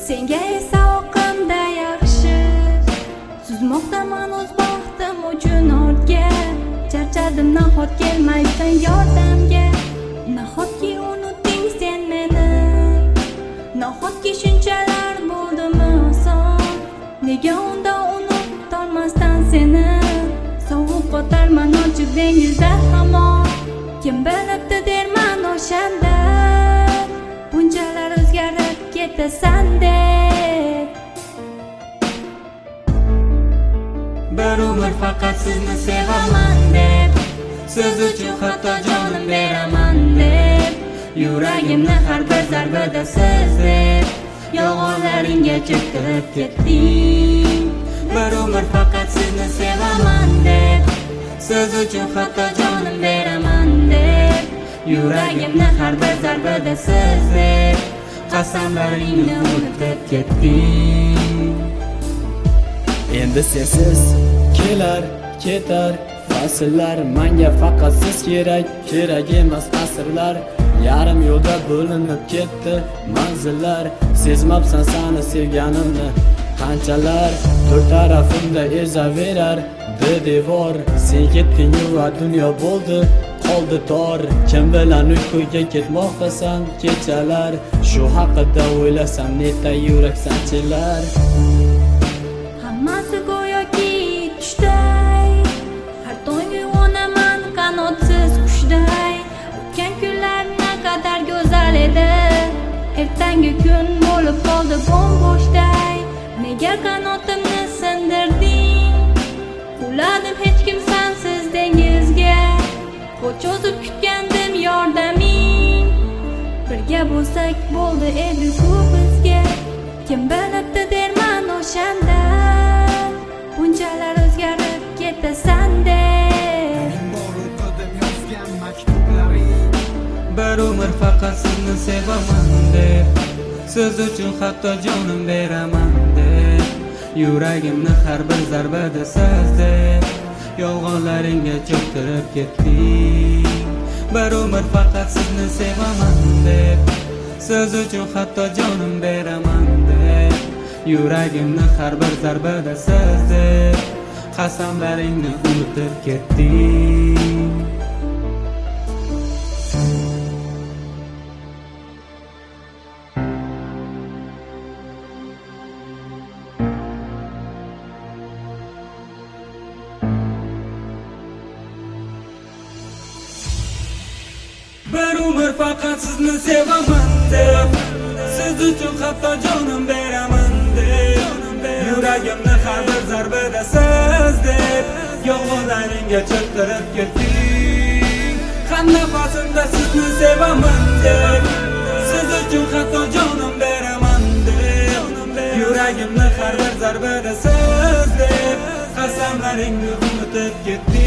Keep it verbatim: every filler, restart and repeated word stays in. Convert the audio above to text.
senga esa oqimda yaxshi suzmoqdaman o'z baxtim uchun ortga. Charchadim nahot kelmaysan yordamga, nahotki unutding sen meni, nahotki shunchalar bo'ldimi oson, nega unda unutolmasdan seni. Sovuq qotarman ochiq dengizda hamon, kim bilibdi derman o'shanda, bunchalar o'zgarib ketasan deb. Bir umr faqat sizni sevaman deb, siz uchun hatto jonim beraman deb, yuragimni har bir zarbada siz deb, yolg'onlaringga cho'ktirib ketding. Bir umr faqat sizni sevaman deb, siz uchun hatto jonim beraman deb, yuragimni har bir zarbada siz deb, qasamlaringni unutib ketding. Endi sensiz kelar ketar fasllar, menga faqat siz kerak, kerak emas asrlar. Yarim yo'lda bo'linib ketdi manzillar, sezmabsan seni sevganimni qanchalar. To'rt tarafimda ezaverar devor, sen ketding va dunyo bo'ldi qoldi tor. Kim bilan uyquga ketmoqdasan kechalar, shu haqida o'ylasam neta yurak sanchilar. Hammasi go'yoki tushday, har tong uyg'onaman qanotsiz qushday. O'tgan kunlar naqadar go'zal edi, ertangi kun bo'lib qoldi bo'm-bo'shday. Nega qanotimni sindirding, quladim hech kim sensiz dengizga, qo'l cho'zib kutgandim yordaming. Birga bo'lsak bo'ldi edi-ku bizga, kim bilibdi derman o'shanda, bunchalar o'zgarib ketasan deb. Bir umr faqat sizni sevaman deb, siz uchun hatto jonim beraman deb, yuragimni har bir zarbada siz deb, yolg'onlaringga cho'ktirib ketding. Bir umr faqat sizni sevaman deb, siz uchun hatto jonim beraman deb, yuragimni har bir zarbada siz deb, qasamlaringni unutib ketding. Bir umr faqat sizni sevaman deb, siz uchun hatto jonim beraman deb, yuragimni har bir zarbada siz deb, yolg'onlaringga cho'ktirib ketding. Har nafasimda sizni sevaman deb, siz uchun hatto jonim beraman deb, yuragimni har bir zarbada siz deb, qasamlaringni unutib ketding.